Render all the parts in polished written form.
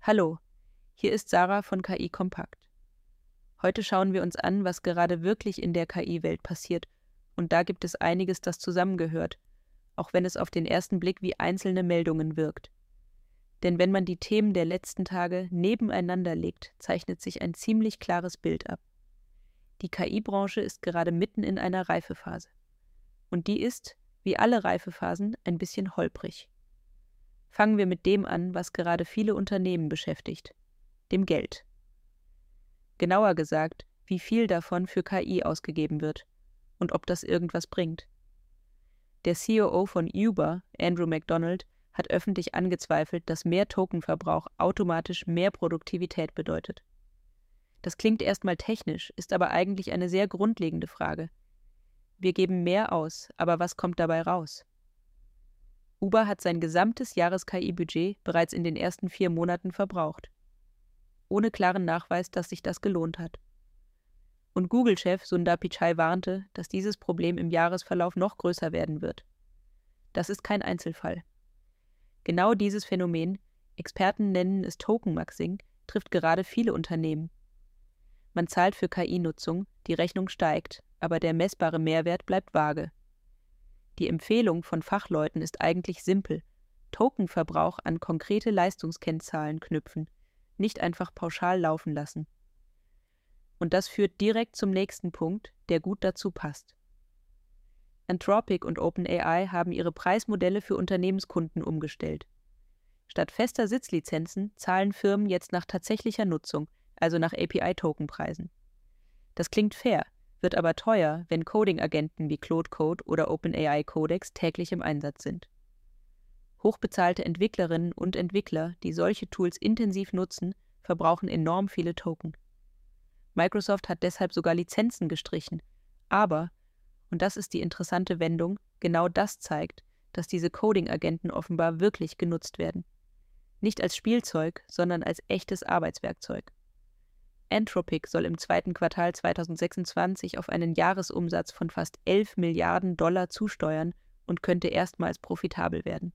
Hallo, hier ist Sarah von KI Kompakt. Heute schauen wir uns an, was gerade wirklich in der KI-Welt passiert, und da gibt es einiges, das zusammengehört, auch wenn es auf den ersten Blick wie einzelne Meldungen wirkt. Denn wenn man die Themen der letzten Tage nebeneinander legt, zeichnet sich ein ziemlich klares Bild ab. Die KI-Branche ist gerade mitten in einer Reifephase. Und die ist, wie alle Reifephasen, ein bisschen holprig. Fangen wir mit dem an, was gerade viele Unternehmen beschäftigt: dem Geld. Genauer gesagt, wie viel davon für KI ausgegeben wird und ob das irgendwas bringt. Der COO von Uber, Andrew McDonald, hat öffentlich angezweifelt, dass mehr Tokenverbrauch automatisch mehr Produktivität bedeutet. Das klingt erstmal technisch, ist aber eigentlich eine sehr grundlegende Frage. Wir geben mehr aus, aber was kommt dabei raus? Uber hat sein gesamtes Jahres-KI-Budget bereits in den ersten 4 Monaten verbraucht, ohne klaren Nachweis, dass sich das gelohnt hat. Und Google-Chef Sundar Pichai warnte, dass dieses Problem im Jahresverlauf noch größer werden wird. Das ist kein Einzelfall. Genau dieses Phänomen, Experten nennen es Tokenmaxing, trifft gerade viele Unternehmen. Man zahlt für KI-Nutzung, die Rechnung steigt, aber der messbare Mehrwert bleibt vage. Die Empfehlung von Fachleuten ist eigentlich simpel: Tokenverbrauch an konkrete Leistungskennzahlen knüpfen, nicht einfach pauschal laufen lassen. Und das führt direkt zum nächsten Punkt, der gut dazu passt. Anthropic und OpenAI haben ihre Preismodelle für Unternehmenskunden umgestellt. Statt fester Sitzlizenzen zahlen Firmen jetzt nach tatsächlicher Nutzung, also nach API-Tokenpreisen. Das klingt fair, wird aber teuer, wenn Coding-Agenten wie Claude Code oder OpenAI Codex täglich im Einsatz sind. Hochbezahlte Entwicklerinnen und Entwickler, die solche Tools intensiv nutzen, verbrauchen enorm viele Token. Microsoft hat deshalb sogar Lizenzen gestrichen. Aber, und das ist die interessante Wendung, genau das zeigt, dass diese Coding-Agenten offenbar wirklich genutzt werden. Nicht als Spielzeug, sondern als echtes Arbeitswerkzeug. Anthropic soll im 2. Quartal 2026 auf einen Jahresumsatz von fast 11 Milliarden Dollar zusteuern und könnte erstmals profitabel werden.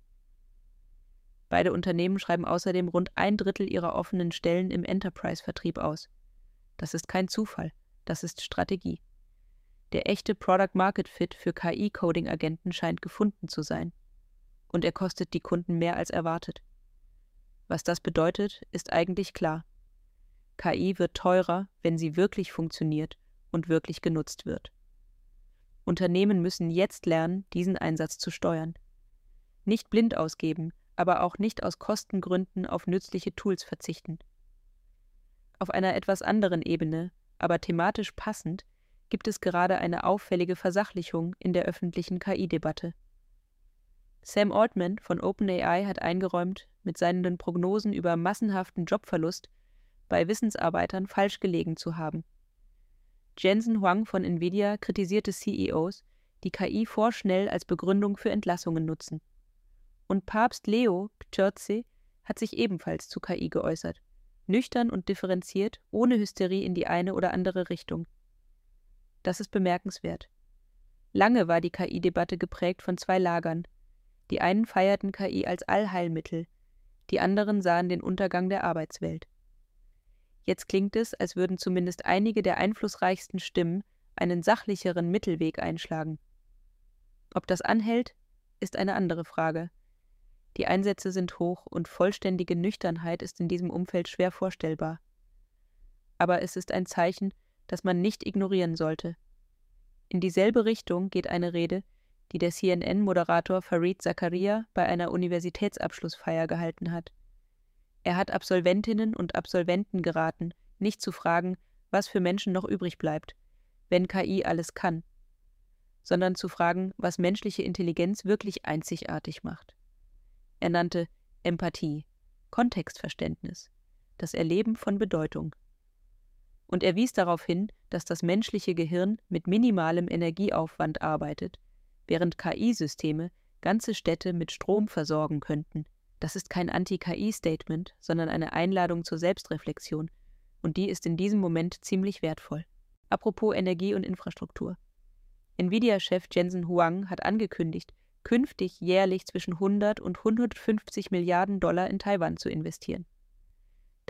Beide Unternehmen schreiben außerdem rund 1/3 ihrer offenen Stellen im Enterprise-Vertrieb aus. Das ist kein Zufall, das ist Strategie. Der echte Product-Market-Fit für KI-Coding-Agenten scheint gefunden zu sein. Und er kostet die Kunden mehr als erwartet. Was das bedeutet, ist eigentlich klar. KI wird teurer, wenn sie wirklich funktioniert und wirklich genutzt wird. Unternehmen müssen jetzt lernen, diesen Einsatz zu steuern. Nicht blind ausgeben, aber auch nicht aus Kostengründen auf nützliche Tools verzichten. Auf einer etwas anderen Ebene, aber thematisch passend, gibt es gerade eine auffällige Versachlichung in der öffentlichen KI-Debatte. Sam Altman von OpenAI hat eingeräumt, mit seinen Prognosen über massenhaften Jobverlust bei Wissensarbeitern falsch gelegen zu haben. Jensen Huang von Nvidia kritisierte CEOs, die KI vorschnell als Begründung für Entlassungen nutzen. Und Papst Leo XIV hat sich ebenfalls zu KI geäußert, nüchtern und differenziert, ohne Hysterie in die eine oder andere Richtung. Das ist bemerkenswert. Lange war die KI-Debatte geprägt von 2 Lagern. Die einen feierten KI als Allheilmittel, die anderen sahen den Untergang der Arbeitswelt. Jetzt klingt es, als würden zumindest einige der einflussreichsten Stimmen einen sachlicheren Mittelweg einschlagen. Ob das anhält, ist eine andere Frage. Die Einsätze sind hoch und vollständige Nüchternheit ist in diesem Umfeld schwer vorstellbar. Aber es ist ein Zeichen, das man nicht ignorieren sollte. In dieselbe Richtung geht eine Rede, die der CNN-Moderator Fareed Zakaria bei einer Universitätsabschlussfeier gehalten hat. Er hat Absolventinnen und Absolventen geraten, nicht zu fragen, was für Menschen noch übrig bleibt, wenn KI alles kann, sondern zu fragen, was menschliche Intelligenz wirklich einzigartig macht. Er nannte Empathie, Kontextverständnis, das Erleben von Bedeutung. Und er wies darauf hin, dass das menschliche Gehirn mit minimalem Energieaufwand arbeitet, während KI-Systeme ganze Städte mit Strom versorgen könnten. Das ist kein Anti-KI-Statement, sondern eine Einladung zur Selbstreflexion, und die ist in diesem Moment ziemlich wertvoll. Apropos Energie und Infrastruktur. Nvidia-Chef Jensen Huang hat angekündigt, künftig jährlich zwischen 100 und 150 Milliarden Dollar in Taiwan zu investieren.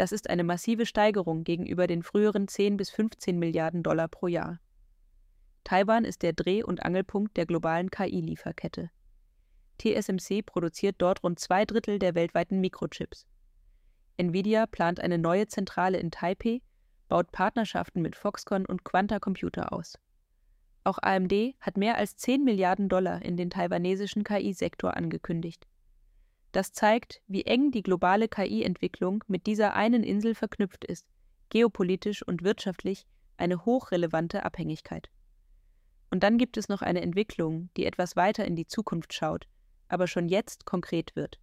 Das ist eine massive Steigerung gegenüber den früheren 10 bis 15 Milliarden Dollar pro Jahr. Taiwan ist der Dreh- und Angelpunkt der globalen KI-Lieferkette. TSMC produziert dort rund 2/3 der weltweiten Mikrochips. Nvidia plant eine neue Zentrale in Taipei, baut Partnerschaften mit Foxconn und Quanta Computer aus. Auch AMD hat mehr als 10 Milliarden Dollar in den taiwanesischen KI-Sektor angekündigt. Das zeigt, wie eng die globale KI-Entwicklung mit dieser einen Insel verknüpft ist, geopolitisch und wirtschaftlich eine hochrelevante Abhängigkeit. Und dann gibt es noch eine Entwicklung, die etwas weiter in die Zukunft schaut, aber schon jetzt konkret wird.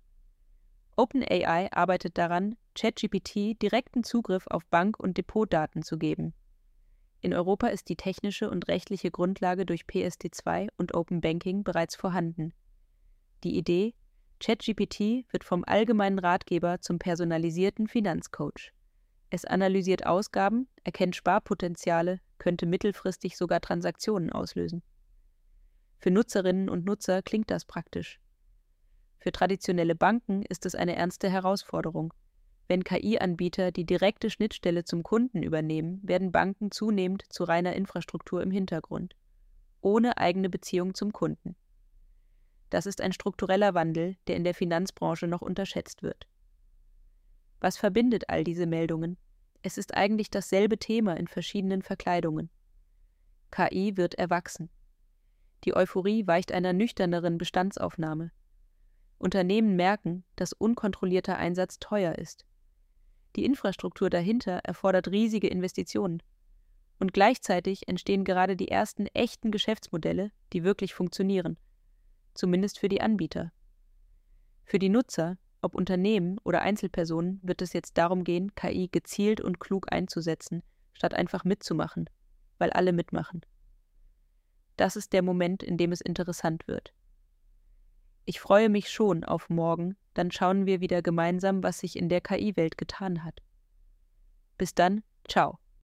OpenAI arbeitet daran, ChatGPT direkten Zugriff auf Bank- und Depotdaten zu geben. In Europa ist die technische und rechtliche Grundlage durch PSD2 und Open Banking bereits vorhanden. Die Idee: ChatGPT wird vom allgemeinen Ratgeber zum personalisierten Finanzcoach. Es analysiert Ausgaben, erkennt Sparpotenziale, könnte mittelfristig sogar Transaktionen auslösen. Für Nutzerinnen und Nutzer klingt das praktisch. Für traditionelle Banken ist es eine ernste Herausforderung. Wenn KI-Anbieter die direkte Schnittstelle zum Kunden übernehmen, werden Banken zunehmend zu reiner Infrastruktur im Hintergrund, ohne eigene Beziehung zum Kunden. Das ist ein struktureller Wandel, der in der Finanzbranche noch unterschätzt wird. Was verbindet all diese Meldungen? Es ist eigentlich dasselbe Thema in verschiedenen Verkleidungen. KI wird erwachsen. Die Euphorie weicht einer nüchterneren Bestandsaufnahme. Unternehmen merken, dass unkontrollierter Einsatz teuer ist. Die Infrastruktur dahinter erfordert riesige Investitionen. Und gleichzeitig entstehen gerade die ersten echten Geschäftsmodelle, die wirklich funktionieren. Zumindest für die Anbieter. Für die Nutzer, ob Unternehmen oder Einzelpersonen, wird es jetzt darum gehen, KI gezielt und klug einzusetzen, statt einfach mitzumachen, weil alle mitmachen. Das ist der Moment, in dem es interessant wird. Ich freue mich schon auf morgen, dann schauen wir wieder gemeinsam, was sich in der KI-Welt getan hat. Bis dann, ciao.